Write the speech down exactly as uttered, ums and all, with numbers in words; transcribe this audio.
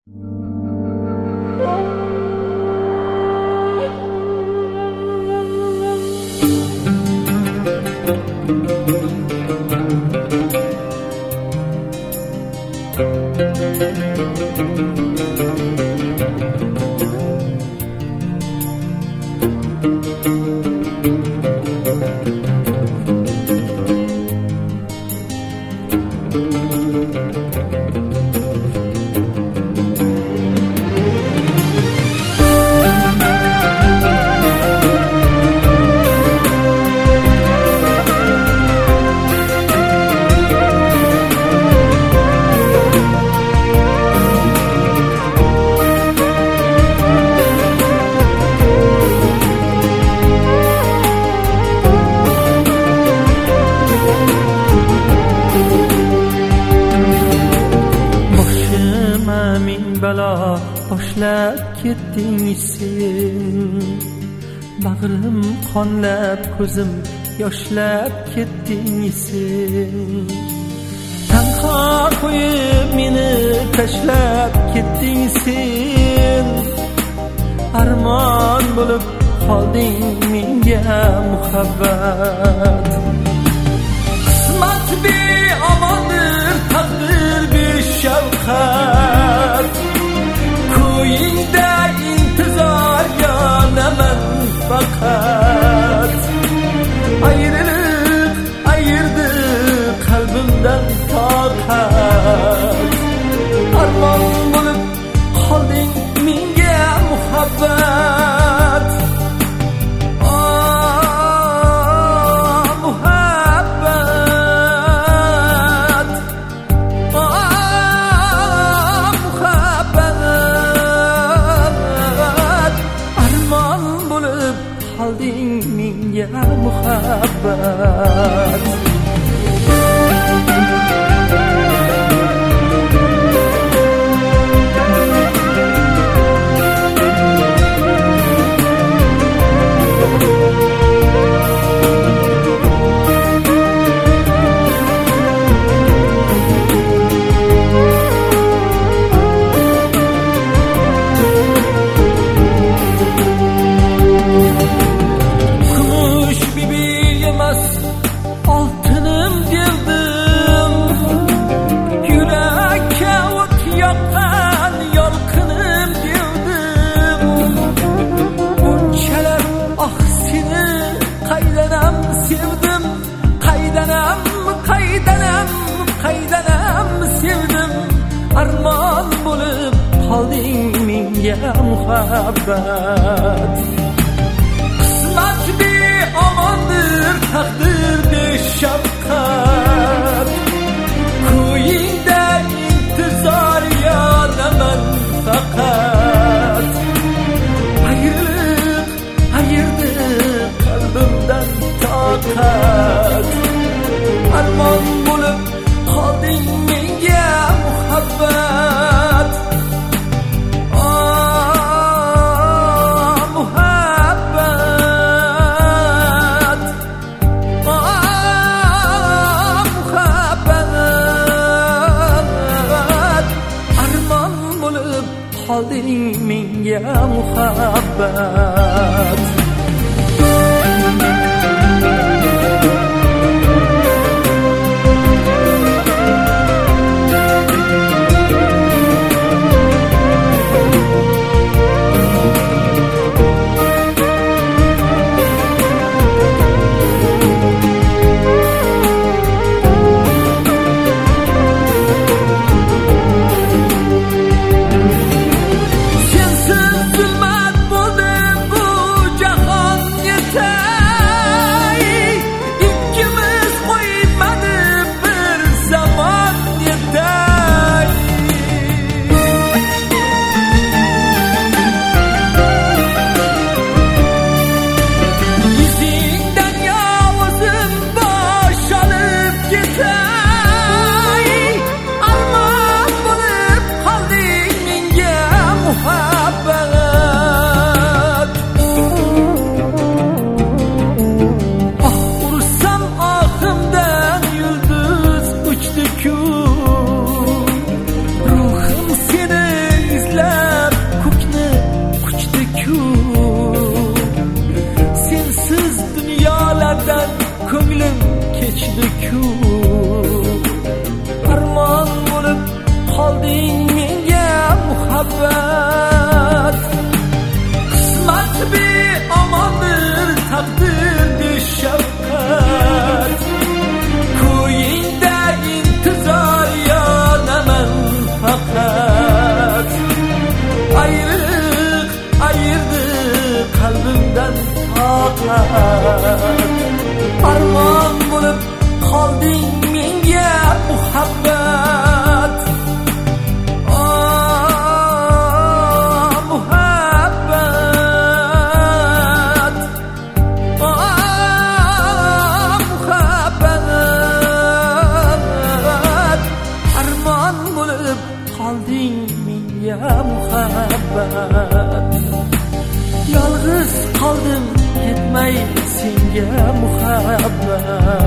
boshlab ketding sen, bag'rim qonlab ko'zim yoshlab ketding sen. Tanho qo'yib meni tashlab ketding sen, armon bo'lib qolding menga muhabbat. Qismat beomondir, taqdir beshafqat, ko'yingda intizor yonaman faqat. Ayriliq ayirdi qalbimdan toqat, armon bo'lib qolding menga muhabbat. Ya muhabbat, oltinim devdim, yurakka o't yoqqan yolqinim devdim. Bunchalar ah seni qaydanam sevdim, qaydanam qaydanam qaydanam sevdim. Armon bo'lib qolding menga muhabbat. Qismat beomondir, taqdir beshafqat, ko'yingda intizor yonaman faqat. Ayriliq ayirdi qalbimdan toqat, armon bo'lib qolding menga muhabbat. Qolding menga muhabbat. Zulmat bo'ldi bu jahon muhabbet. Kısmet bir amandır, takdir bir şefkat. Kuyinde intizar yanamen fakat. Ayrılık ayırdı kalbimden takat. Armağan bulup kaldın menga muhabbet. Ah muhabbet, ah muhabbet. Armağan bulup kaldın menga muhabbet. Yalnız kaldım yetmey senga muhabbet.